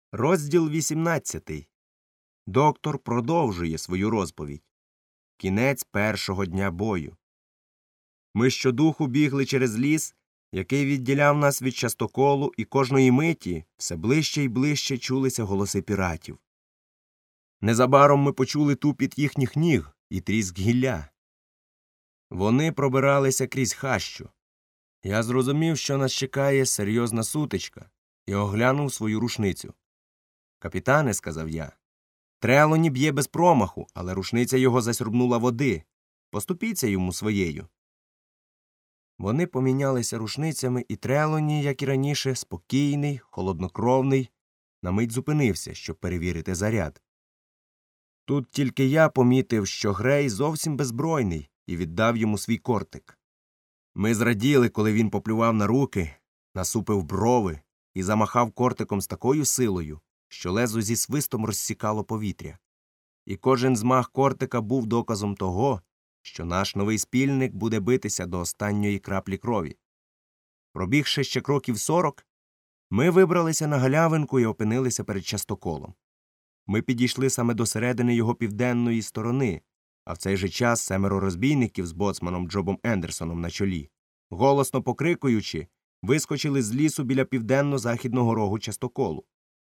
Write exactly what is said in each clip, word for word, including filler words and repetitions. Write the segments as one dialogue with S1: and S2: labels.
S1: Розділ вісімнадцятий. Доктор продовжує свою розповідь. Кінець першого дня бою. Ми щодуху бігли через ліс, який відділяв нас від частоколу, і кожної миті все ближче і ближче чулися голоси піратів. Незабаром ми почули тупіт їхніх ніг і тріск гілля. Вони пробиралися крізь хащу. Я зрозумів, що нас чекає серйозна сутичка, і оглянув свою рушницю. «Капітане», – сказав я, – «Трелоні б'є без промаху, але рушниця його засьорбнула води. Поступіться йому своєю». Вони помінялися рушницями, і Трелоні, як і раніше, спокійний, холоднокровний, на мить зупинився, щоб перевірити заряд. Тут тільки я помітив, що Грей зовсім беззбройний, і віддав йому свій кортик. Ми зраділи, коли він поплював на руки, насупив брови і замахав кортиком з такою силою, що лезо зі свистом розсікало повітря. І кожен змах кортика був доказом того, що наш новий спільник буде битися до останньої краплі крові. Пробігши ще кроків сорок, ми вибралися на галявинку і опинилися перед частоколом. Ми підійшли саме до середини його південної сторони, а в цей же час семеро розбійників з боцманом Джобом Ендерсоном на чолі, голосно покрикуючи, вискочили з лісу біля південно-західного рогу частоколу.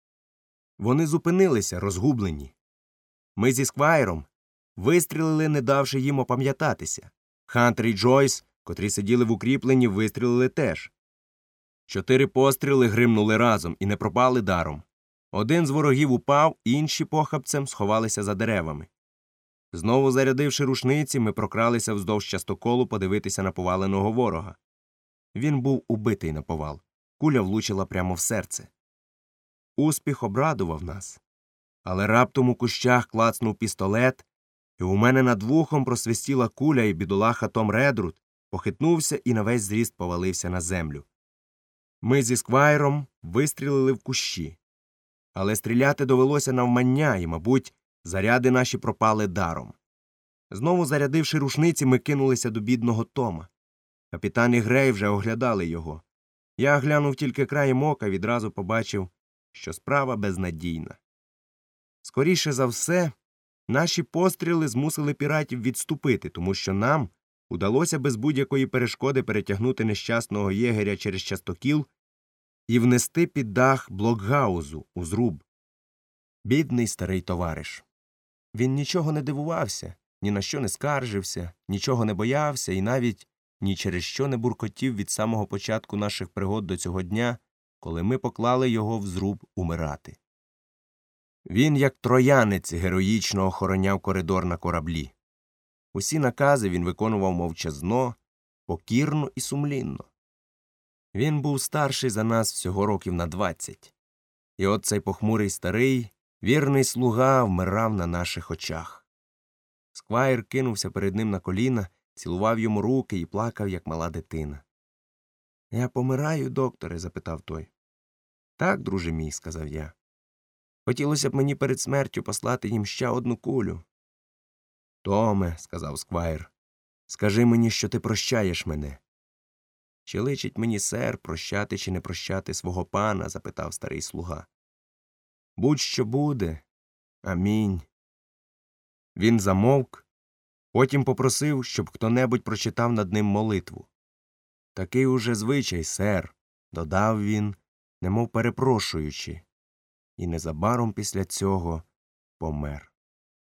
S1: Вони зупинилися, розгублені. Ми зі Сквайром вистрілили, не давши їм опам'ятатися. Хантер і Джойс, котрі сиділи в укріпленні, вистрілили теж. Чотири постріли гримнули разом і не пропали даром. Один з ворогів упав, інші похапцем сховалися за деревами. Знову зарядивши рушниці, ми прокралися вздовж частоколу подивитися на поваленого ворога. Він був убитий наповал. Куля влучила прямо в серце. Успіх обрадував нас. Але раптом у кущах клацнув пістолет, і у мене над вухом просвистіла куля, і бідолаха Том Редрут похитнувся і на весь зріст повалився на землю. Ми зі Сквайром вистрілили в кущі. Але стріляти довелося навмання, і, мабуть, заряди наші пропали даром. Знову зарядивши рушниці, ми кинулися до бідного Тома. Капітан і Грей вже оглядали його. Я глянув тільки краєм ока, відразу побачив, що справа безнадійна. Скоріше за все, наші постріли змусили піратів відступити, тому що нам удалося без будь-якої перешкоди перетягнути нещасного єгеря через частокіл і внести під дах блокгаузу у зруб. Бідний старий товариш. Він нічого не дивувався, ні на що не скаржився, нічого не боявся і навіть ні через що не буркотів від самого початку наших пригод до цього дня, коли ми поклали його в зруб умирати. Він, як троянець, героїчно охороняв коридор на кораблі. Усі накази він виконував мовчазно, покірно і сумлінно. Він був старший за нас всього років на двадцять. І от цей похмурий старий, вірний слуга вмирав на наших очах. Сквайр кинувся перед ним на коліна, цілував йому руки і плакав, як мала дитина. «Я помираю, докторе?» – запитав той. «Так, друже мій», – сказав я. «Хотілося б мені перед смертю послати їм ще одну кулю». «Томе», – сказав Сквайр, – «скажи мені, що ти прощаєш мене». «Чи личить мені, сер, прощати чи не прощати свого пана?» – запитав старий слуга. «Будь-що буде. Амінь». Він замовк, потім попросив, щоб хто-небудь прочитав над ним молитву. «Такий уже звичай, сер», – додав він, немов перепрошуючи, і незабаром після цього помер.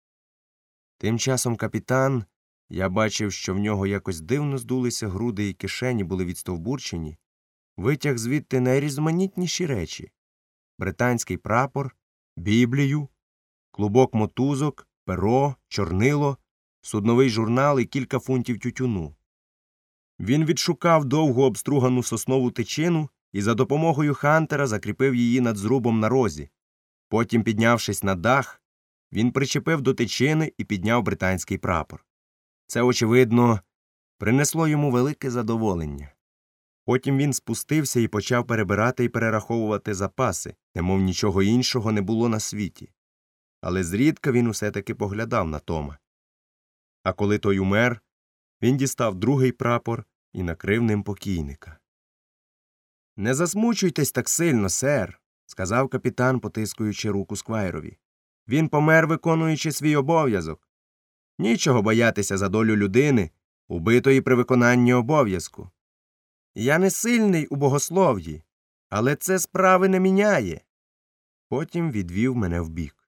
S1: Тим часом капітан, я бачив, що в нього якось дивно здулися груди і кишені були відстовбурчені, витяг звідти найрізноманітніші речі – британський прапор, біблію, клубок мотузок, перо, чорнило, судновий журнал і кілька фунтів тютюну. Він відшукав довгу обстругану соснову тичину і за допомогою Хантера закріпив її над зрубом на розі. Потім, піднявшись на дах, він причепив до тичини і підняв британський прапор. Це, очевидно, принесло йому велике задоволення. Потім він спустився і почав перебирати і перераховувати запаси, немов нічого іншого не було на світі. Але зрідка він усе-таки поглядав на Тома. А коли той умер, він дістав другий прапор і накрив ним покійника. «Не засмучуйтесь так сильно, сер», сказав капітан, потискуючи руку Сквайрові. Він помер, виконуючи свій обов'язок. Нічого боятися за долю людини, убитої при виконанні обов'язку. Я не сильний у богослов'ї, але це справи не міняє. Потім відвів мене вбік.